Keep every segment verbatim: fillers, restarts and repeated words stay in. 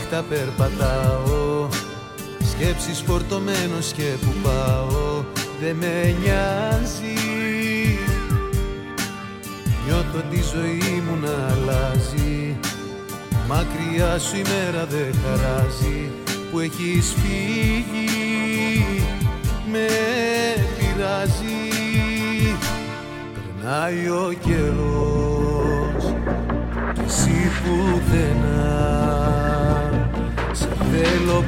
νύχτα περπατάω, σκέψεις φορτωμένος και που πάω δε με νοιάζει. Νιώθω τη ζωή μου να αλλάζει, μακριά σου η μέρα δε χαράζει. Που έχεις φύγει με πειράζει. Περνάει ο καιρός κι εσύ πουθενά. Σε θέλω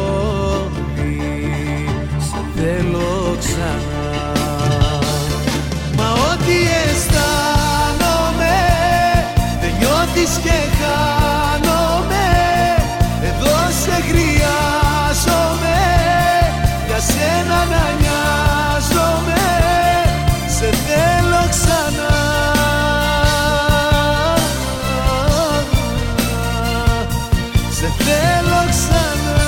πολύ, σε θέλω ξανά. Μα ό,τι αισθάνομαι δεν νιώθεις και χάνομαι. Εδώ σε χρειάζομαι, για σένα να νοιάζομαι. Σε θέλω ξανά. Σε θέλω ξανά.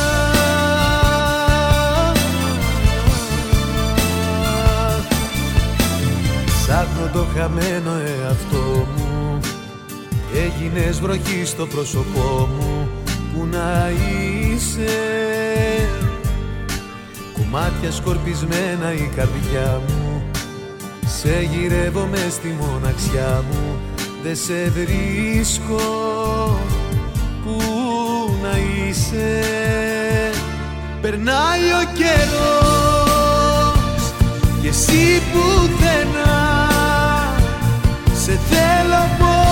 Ψάχνω το χαμένο εαυτό μου, έγινες βροχή στο πρόσωπό μου. Πού να είσαι, κομμάτια σκορπισμένα η καρδιά μου. Σε γυρεύω μες στη μοναξιά μου, δε σε βρίσκω. Πού να είσαι. Περνάει ο καιρός κι εσύ πουθενά. Σε θέλω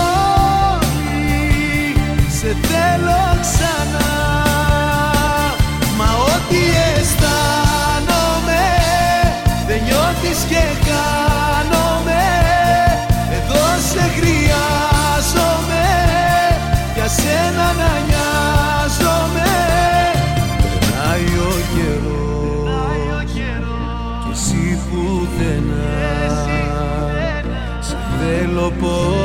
πολύ, σε θέλω ξανά. Μα ό,τι αισθάνομαι δεν νιώθεις και κάνομαι. Εδώ σε χρειάζομαι, για σένα να νοιάζομαι. Περνάει ο καιρός κι εσύ πουθενά. Σε θέλω πολύ,